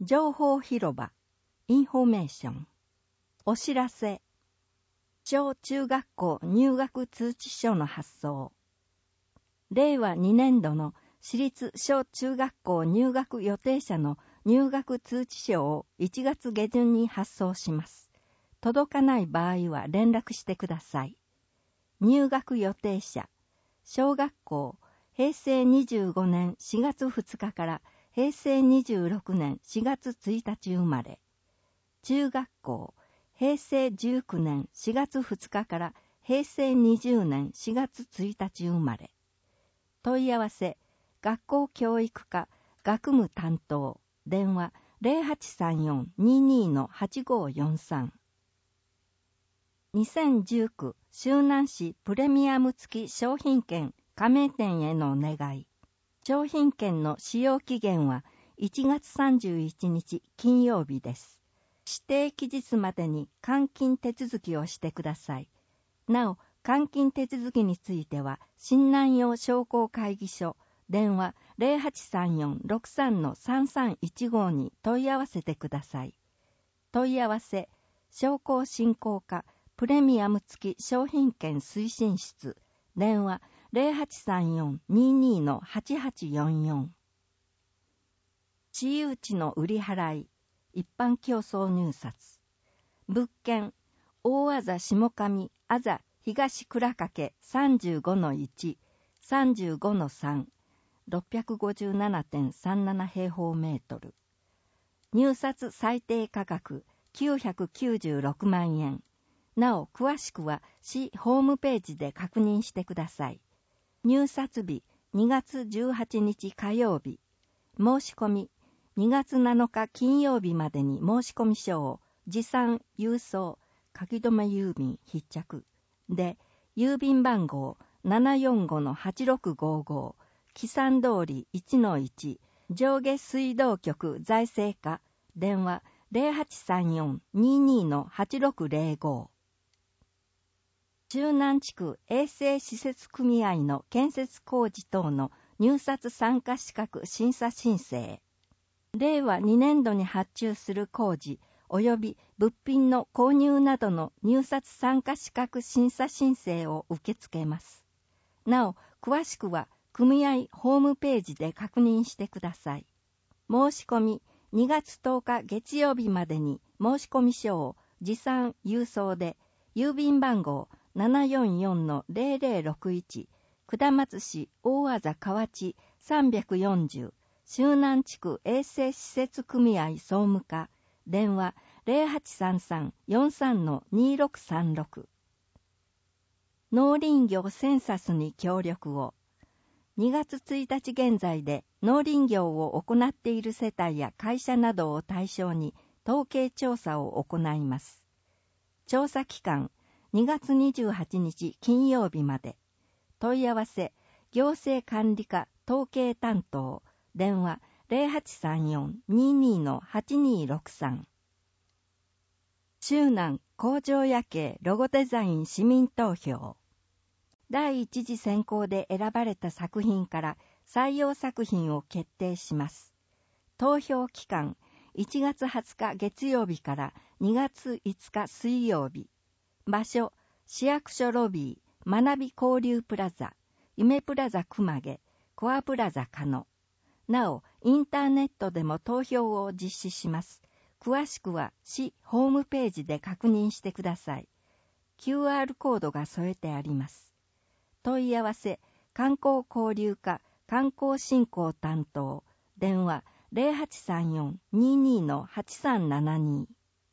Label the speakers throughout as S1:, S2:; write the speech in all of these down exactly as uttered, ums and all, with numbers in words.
S1: 情報広場、インフォメーション、お知らせ、小中学校入学通知書の発送、れいわにねんどの私立小中学校入学予定者の入学通知書をいちがつげじゅんに発送します。届かない場合は連絡してください。入学予定者、小学校、へいせいにじゅうごねんしがつふつかからへいせいにじゅうろくねんしがつついたち生まれ。中学校、へいせいじゅうきゅうねんしがつふつかからへいせいにじゅうねんしがつついたち生まれ。問い合わせ、学校教育課、学務担当、電話 ゼロはちさんよん にーにー はちごーよんさん。にせんじゅうきゅう周南市プレミアム付き商品券加盟店へのお願い。商品券の使用期限はいちがつさんじゅういちにち金曜日です。指定期日までに換金手続きをしてください。なお、換金手続きについては、新南洋商工会議所、電話 ゼロはちさんよん ろくさん さんさんいちご に問い合わせてください。問い合わせ、商工振興課、プレミアム付き商品券推進室、電話 ゼロはちさんよん にーにー はちはちよんよん。私有地の売り払い、一般競争入札。物件、大あざ下上あざ東倉掛 さんじゅうごのいち、さんじゅうごのさん、ろっぴゃくごじゅうななてんさんなな 平方メートル。入札最低価格きゅうひゃくきゅうじゅうろくまんえん。なお、詳しくは市ホームページで確認してください。入札日にがつじゅうはちにち火曜日。申し込みにがつなのか金曜日までに申し込み書を持参郵送書き留め郵便必着で、郵便番号 ななよんごのはちろくごーごー、木山通り いちのいち、上下水道局財政課、電話 ゼロはちさんよん にーにー はちろくゼロご。中南地区衛生施設組合の建設工事等の入札参加資格審査申請。れいわにねんどに発注する工事及び物品の購入などの入札参加資格審査申請を受け付けます。なお、詳しくは組合ホームページで確認してください。申し込みにがつとおか月曜日までに申し込み書を持参郵送で、郵便番号 ななよんよんのゼロゼロろくいち、下松市大あざ河内さんびゃくよんじゅう、周南地区衛生施設組合総務課、電話 ゼロはちさんさん よんさんのにろくさんろく。農林業センサスに協力を。にがつついたち現在で農林業を行っている世帯や会社などを対象に統計調査を行います。調査期間にがつにじゅうはちにち金曜日まで。問い合わせ、行政管理課統計担当、電話 ゼロはちさんよん にーにー はちにーろくさん。周南工場夜景ロゴデザイン市民投票。第一次選考で選ばれた作品から採用作品を決定します。投票期間いちがつはつか月曜日からにがついつか水曜日。場所、市役所ロビー、学び交流プラザ、夢プラザ熊毛、コアプラザ加野。なお、インターネットでも投票を実施します。詳しくは市ホームページで確認してください。キューアール コードが添えてあります。問い合わせ、観光交流課観光振興担当、電話 ゼロはちさんよん にーにー はちさんななに。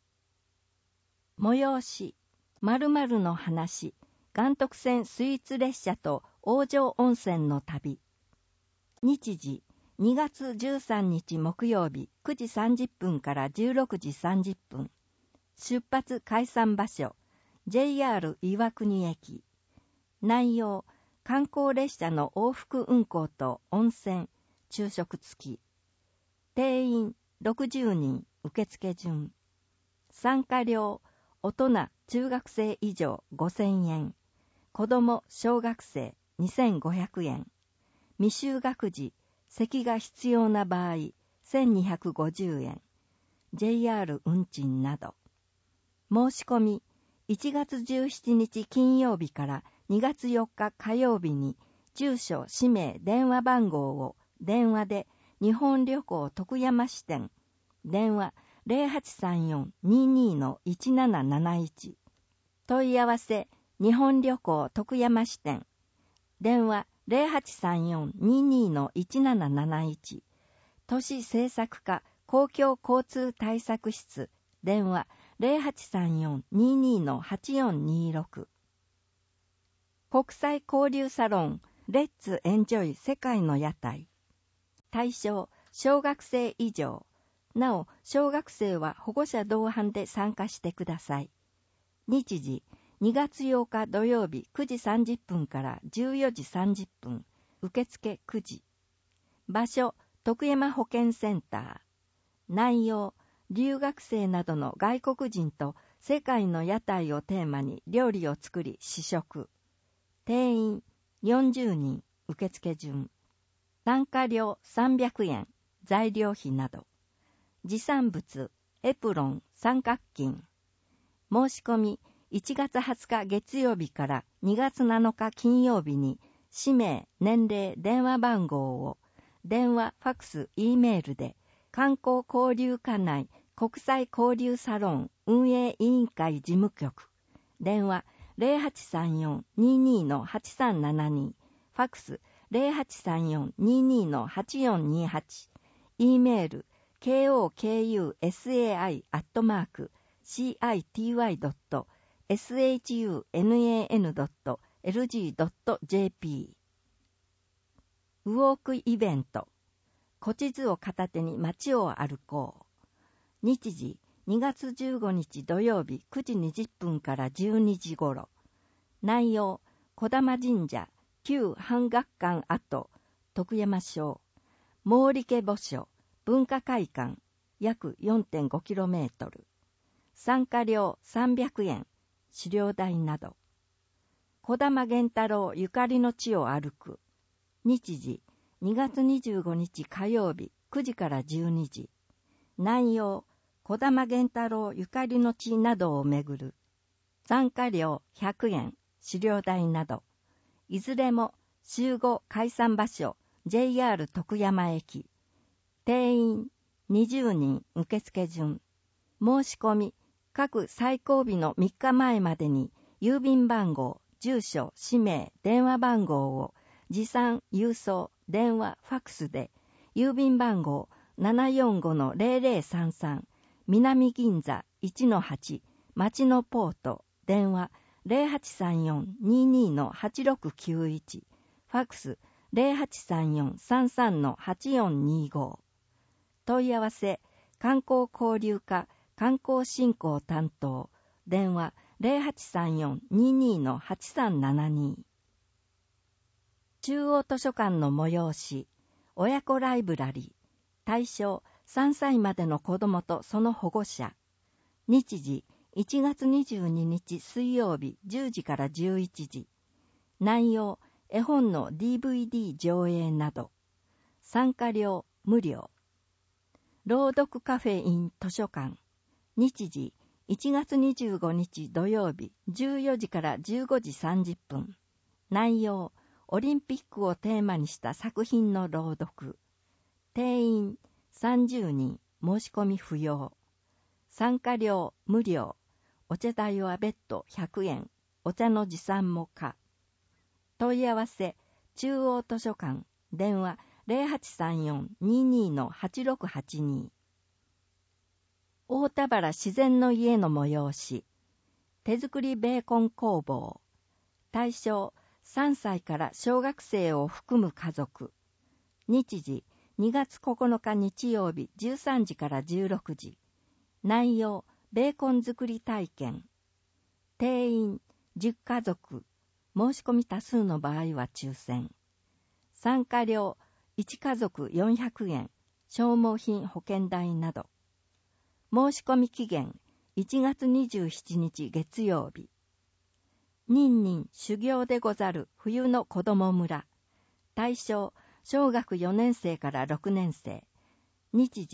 S1: 催し、〇〇の話、岩徳線スイーツ列車と王城温泉の旅。日時、にがつじゅうさんにち木曜日くじさんじゅっぷんからじゅうろくじさんじゅっぷん。出発解散場所、ジェイアール 岩国駅。内容、観光列車の往復運行と温泉、昼食付き。定員ろくじゅうにん、受付順。参加料、大人、中学生以上ごせんえん。子供、小学生にせんごひゃくえん。未就学児、席が必要な場合せんにひゃくごじゅうえん。 ジェイアール 運賃など。申し込み、いちがつじゅうしちにち金曜日からにがつよっか火曜日に、住所、氏名、電話番号を電話で日本旅行徳山支店、電話 ゼロはちさんよん にーにー のいちなななないち、問い合わせ日本旅行徳山支店、電話 ゼロはちさんよん にーにー のいちなななないち、都市政策課公共交通対策室、電話 ゼロはちさんよん にーにー のはちよんにーろく、国際交流サロンレッツエンジョイ世界の屋台、対象小学生以上、なお小学生は保護者同伴で参加してください。日時にがつようか土曜日くじさんじゅっぷんからじゅうよじさんじゅっぷん、受付くじ。場所徳山保健センター。内容留学生などの外国人と世界の屋台をテーマに料理を作り試食。定員よんじゅうにん、受付順。参加料さんびゃくえん、材料費など。持参物、エプロン、三角巾。申し込み、いちがつはつか月曜日からにがつなのか金曜日に、氏名、年齢、電話番号を、電話、ファクス、Eメールで、観光交流課内国際交流サロン運営委員会事務局、電話 ゼロはちさんよん にーにー のはちさんななに、ファクス ゼロはちさんよん にーにー のはちよんにはち、Eメール ケーオーケーユーエスエーアイ アットマーク シーアイティーワイ ドット エスエイチユーエヌエーエヌ ドット エルジー ドット ジェーピー。ウォークイベント。古地図を片手に街を歩こう。日時にがつじゅうごにち土曜日くじにじゅっぷんからじゅうにじごろ。内容、小玉神社、旧半学館跡、徳山省、毛利家墓所、文化会館、約 よんてんごキロメートル。参加料さんびゃくえん、資料代など。小玉源太郎ゆかりの地を歩く。日時、にがつにじゅうごにち火曜日くじからじゅうにじ。内容、小玉源太郎ゆかりの地などをめぐる。参加料ひゃくえん、資料代など。いずれも集合解散場所 ジェイアール 徳山駅。定員にじゅうにん、受付順。申し込み、各最後日のみっかまえまでに郵便番号、住所、氏名、電話番号を持参、郵送、電話、ファクスで、郵便番号 ななよんごのゼロゼロさんさん、南銀座 いちのはち、町のポート、電話ゼロはちさんよん にーにー のはちろくきゅういち、ファクスゼロはちさんよん さんさんのはちよんにーご。問い合わせ、観光交流課観光振興担当、電話ゼロはちさんよん にーにー のはちさんななに。中央図書館の催し、親子ライブラリー、対象さんさいまでの子どもとその保護者。日時いちがつにじゅうににち水曜日じゅうじからじゅういちじ。内容、絵本の ディーブイディー 上映など。参加料無料。朗読カフェイン図書館。日時いちがつにじゅうごにち土曜日じゅうよじからじゅうごじさんじゅっぷん。内容、オリンピックをテーマにした作品の朗読。定員さんじゅうにん、申し込み不要。参加料無料。お茶代は別途ひゃくえん。お茶の持参も可。問い合わせ、中央図書館、電話ゼロはちさんよん にーにー のはちろくはちに。大田原自然の家の催し、手作りベーコン工房。対象さんさいから小学生を含む家族。日時にがつここのか日曜日じゅうさんじからじゅうろくじ。内容、ベーコン作り体験。定員じゅっかぞく。申し込み多数の場合は抽選。参加料いちかぞくよんひゃくえん。消耗品保険代など。申し込み期限いちがつにじゅうしちにち月曜日。ニンニン修行でござる冬の子ども村。対象小学よねんせいからろくねんせい。日時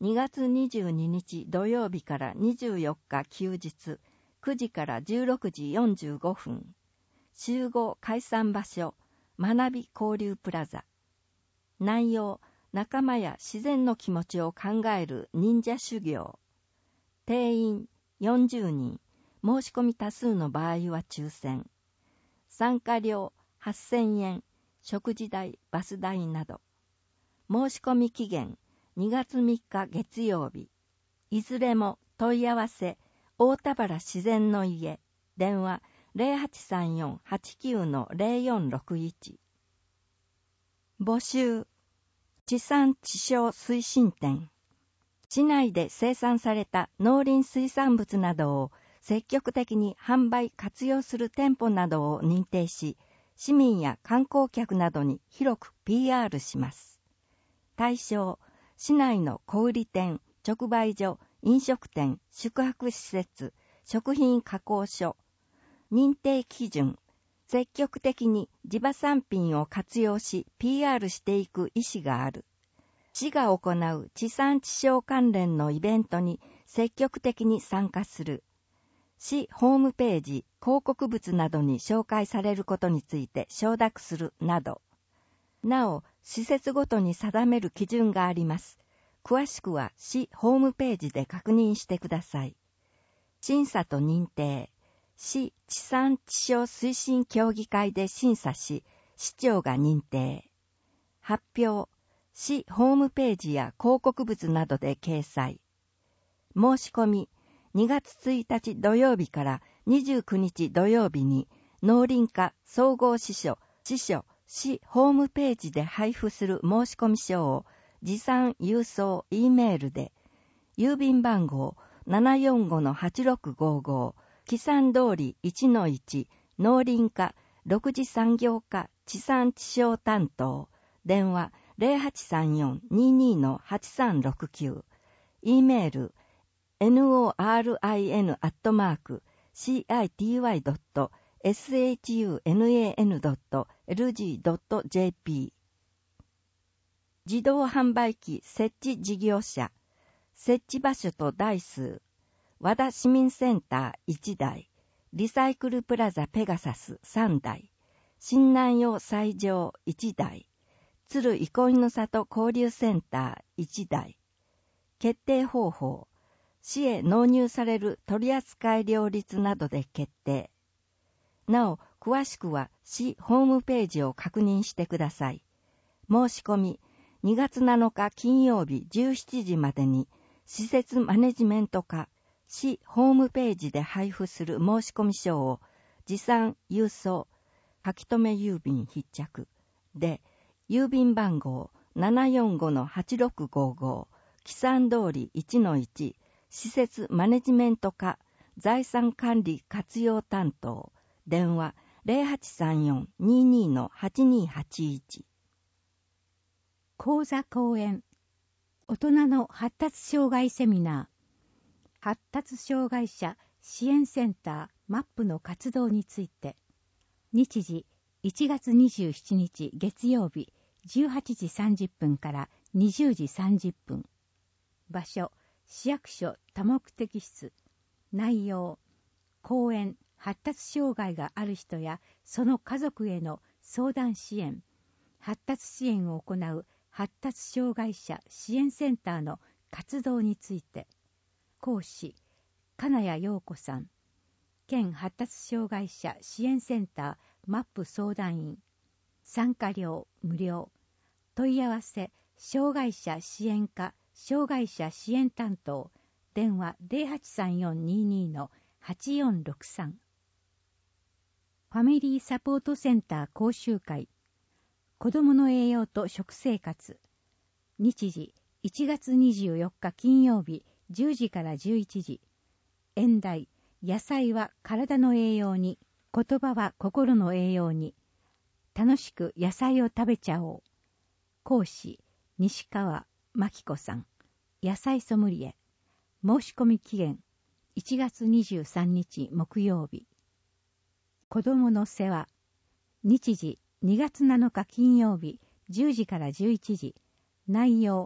S1: にがつにじゅうににち土曜日からにじゅうよっか休日、くじからじゅうろくじよんじゅうごふん。集合解散場所、学び交流プラザ。内容、仲間や自然の気持ちを考える忍者修行。定員よんじゅうにん、申し込み多数の場合は抽選。参加料はっせんえん、食事代、バス代など。申し込み期限にがつみっか月曜日。いずれも問い合わせ、大田原自然の家、電話 ゼロはちさんよん はちきゅう のゼロよんろくいち。募集、地産地消推進展。市内で生産された農林水産物などを積極的に販売活用する店舗などを認定し、市民や観光客などに広く ピーアール します。対象、市内の小売店、直売所、飲食店、宿泊施設、食品加工所。認定基準、積極的に地場産品を活用し ピーアール していく意思がある。市が行う地産地消関連のイベントに積極的に参加する。市ホームページ、広告物などに紹介されることについて承諾するなど。なお、施設ごとに定める基準があります。詳しくは市ホームページで確認してください。審査と認定。市地産地消推進協議会で審査し、市長が認定。発表。市ホームページや広告物などで掲載。申し込み。にがつついたち土曜日からにじゅうくにち土曜日に農林課総合支所、支所、市ホームページで配布する申し込み書を持参郵送 E メールで、郵便番号 ななよんごのはちろくごご、木山通り いちのいち 農林課ろく次産業課地産地消担当、電話 ゼロはちさんよん ににのはちさんろくきゅう、E メールノーアールアイエヌ アットマーク シーアイティーワイ ドット エスエイチユーエヌエーエヌ ドット エルジー ドット ジェーピー。 自動販売機設置事業者、設置場所と台数、和田市民センターいちだい、リサイクルプラザペガサスさんだい、新南洋斎場いちだい、鶴憩いの里交流センターいちだい。決定方法、市へ納入される取扱料率などで決定。なお、詳しくは市ホームページを確認してください。申し込み、にがつなのか金曜日じゅうしちじまでに、施設マネジメント課、市ホームページで配布する申し込み書を、持参郵送、書き留め郵便必着で、郵便番号 ななよんごのはちろくごご、木山通り いちのいち、施設マネジメント課財産管理活用担当、電話 ゼロはちさんよん ににのはちにはちいち。
S2: 講座講演、大人の発達障害セミナー、発達障害者支援センターマップの活動について、日時いちがつにじゅうしちにち月曜日じゅうはちじさんじゅっぷんからにじゅうじさんじゅっぷん、場所市役所多目的室、内容、講演、発達障害がある人やその家族への相談支援、発達支援を行う発達障害者支援センターの活動について、講師、金谷陽子さん、県発達障害者支援センターマップ相談員、参加料無料、問い合わせ、障害者支援課障害者支援担当、電話 ゼロはちさんよん ににのはちよんろくさん。ファミリーサポートセンター講習会、子どもの栄養と食生活、日時いちがつにじゅうよっか金曜日じゅうじからじゅういちじ、演題、野菜は体の栄養に、言葉は心の栄養に、楽しく野菜を食べちゃおう。講師、西川真紀子さん、野菜ソムリエ。申し込み期限いちがつにじゅうさんにち木曜日。子供の世話、日時にがつなのか金曜日じゅうじからじゅういちじ。内容、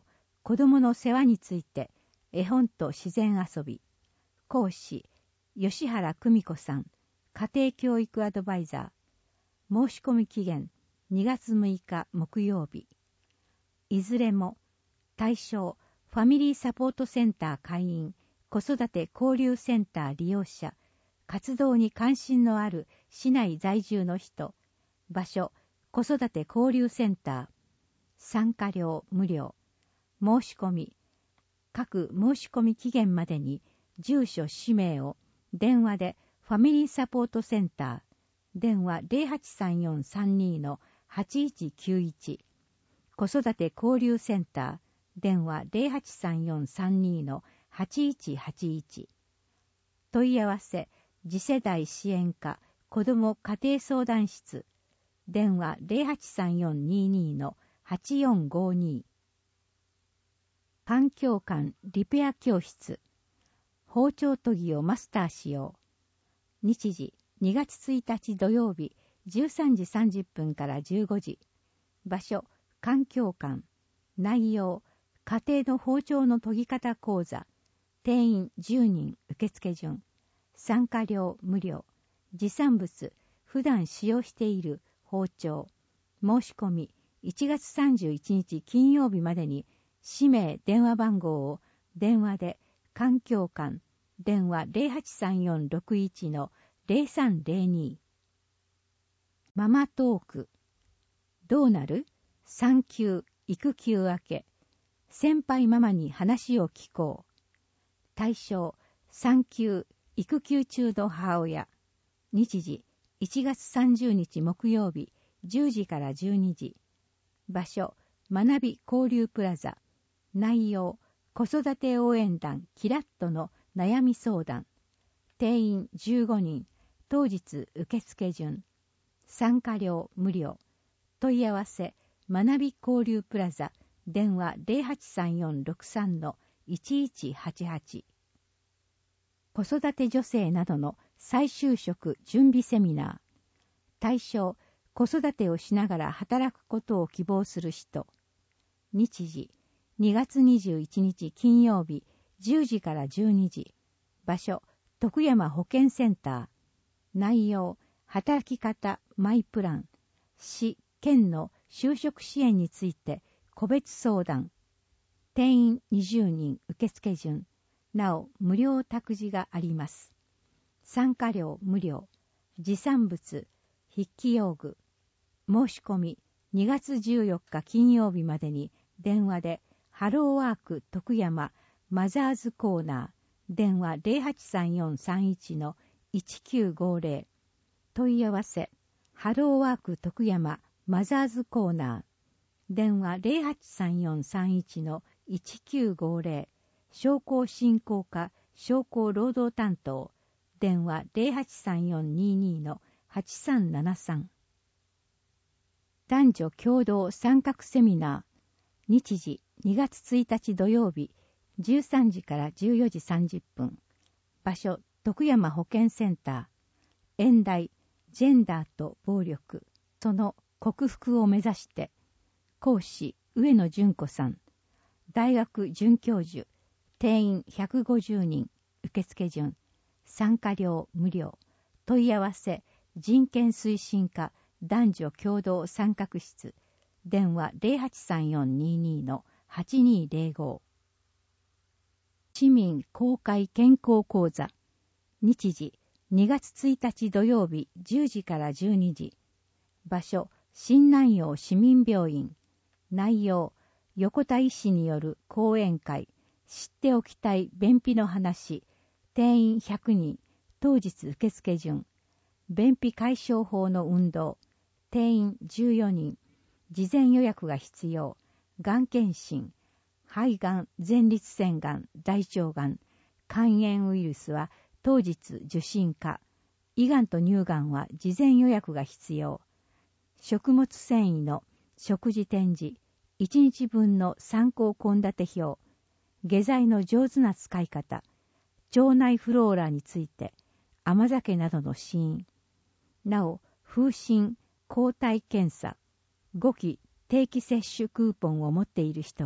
S2: 子供の世話について絵本と自然遊び。講師吉原久美子さん、家庭教育アドバイザー。申し込み期限にがつむいか木曜日。いずれも対象ファミリーサポートセンター会員、子育て交流センター利用者、活動に関心のある市内在住の人。場所子育て交流センター。参加料無料。申し込み各申し込み期限までに住所氏名を電話でファミリーサポートセンター電話 ゼロはちさんよんさんに のはちいちきゅういち、子育て交流センター電話 ゼロはちさんよんさんに のはちいちはちいち。問い合わせ次世代支援課子ども家庭相談室電話 ゼロはちさんよんにに のはちよんごに。環境館リペア教室。包丁研ぎをマスターしよう。日時にがつついたち土曜日じゅうさんじさんじゅっぷんからじゅうごじ。場所環境館。内容家庭の包丁の研ぎ方講座。定員じゅうにん受付順。参加料無料。持参物普段使用している包丁。申し込みいちがつさんじゅういちにち金曜日までに氏名電話番号を電話で環境館電話 ゼロはちさんよんろくいち のゼロさんゼロに。ママトーク。どうなる？産休育休明け。先輩ママに話を聞こう。対象産休育休中の母親。日時いちがつさんじゅうにち木曜日じゅうじからじゅうにじ。場所学び交流プラザ。内容子育て応援団キラッとの悩み相談。定員じゅうごにん。当日受付順。参加料無料。問い合わせ学び交流プラザ電話 ゼロはちさんよんろくさん のいちいちはちはち。子育て女性などの再就職準備セミナー。対象子育てをしながら働くことを希望する人。日時にがつにじゅういちにち金曜日じゅうじからじゅうにじ。場所徳山保健センター。内容働き方マイプラン。市県の就職支援について個別相談。定員にじゅうにん受付順。なお無料託児があります。参加料無料。持参物筆記用具。申し込みにがつじゅうよっか金曜日までに電話でハローワーク徳山マザーズコーナー電話 ゼロはちさんよんさんいち のいちきゅうごゼロ。問い合わせハローワーク徳山マザーズコーナー電話 ゼロはちさんよんさんいち のいちきゅうごゼロ。商工振興課商工労働担当電話 ゼロはちさんよんにに のはちさんななさん。男女共同参画セミナー。日時にがつついたち土曜日じゅうさんじからじゅうよじさんじゅっぷん。場所徳山保健センター。演題ジェンダーと暴力、その克服を目指して。講師上野純子さん。大学准教授。定員ひゃくごじゅうにん受付順。参加料無料。問い合わせ人権推進課男女共同参画室電話 ゼロはちさんよんにに のはちにゼロご。市民公開健康講座。日時にがつついたち土曜日じゅうじからじゅうにじ。場所新南陽市民病院。内容横田医師による講演会。知っておきたい便秘の話。定員ひゃくにん。当日受付順。便秘解消法の運動。定員じゅうよにん。事前予約が必要。がん検診。肺がん、前立腺がん、大腸がん、肝炎ウイルスは当日受診可。胃がんと乳がんは事前予約が必要。食物繊維の食事展示。いちにちぶんの参考献立表。下剤の上手な使い方。腸内フローラについて。甘酒などの死因。なお、風疹、抗体検査。ごき定期接種クーポンを持っている人は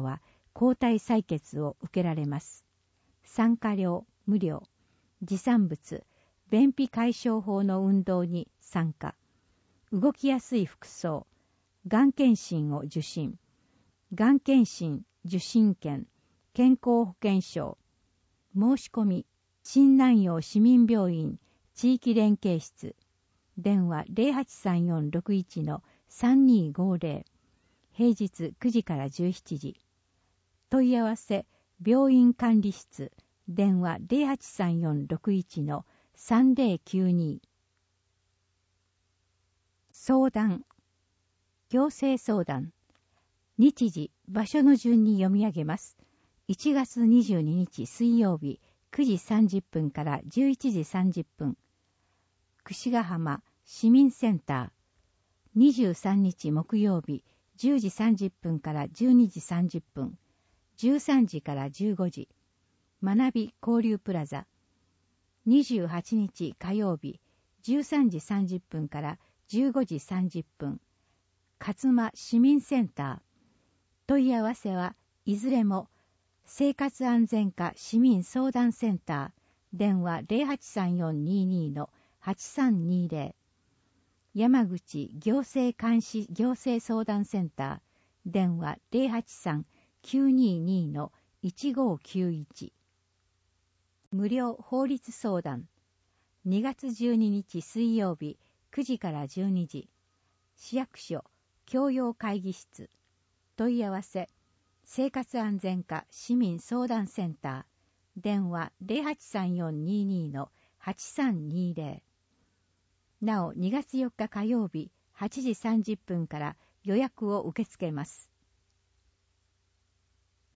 S2: 抗体採血を受けられます。参加料無料。持参物、便秘解消法の運動に参加。動きやすい服装。がん検診を受診。がん検診受診券、健康保険証。申し込み、新南陽市民病院地域連携室。電話 ゼロはちさんよんろくいちのさんにーごーぜろ。平日くじからじゅうしちじ。問い合わせ、病院管理室。電話 ゼロはちさんよんろくいちのさんぜろきゅうに。相談。行政相談。日時、場所の順に読み上げます。いちがつにじゅうににち水曜日くじさんじゅっぷんからじゅういちじさんじゅっぷん。櫛ヶ浜市民センター。にじゅうさんにち木曜日じゅうじさんじゅっぷんからじゅうにじさんじゅっぷん。じゅうさんじからじゅうごじ。学び交流プラザ。にじゅうはちにち火曜日じゅうさんじさんじゅっぷんからじゅうごじさんじゅっぷん。勝間市民センター。問い合わせはいずれも生活安全課市民相談センター。電話 ゼロはちさんよんにーにーのはちさんにーぜろ。山口行政監視行政相談センター。電話 ゼロはちさんきゅうにーにーのいちごーきゅういち。無料法律相談。にがつじゅうににち水曜日くじからじゅうにじ。市役所教養会議室。問い合わせ生活安全課市民相談センター。電話 ゼロはちさんよんにーにーのはちさんにーぜろ。なおにがつよっか火曜日はちじさんじゅっぷんから予約を受け付けます。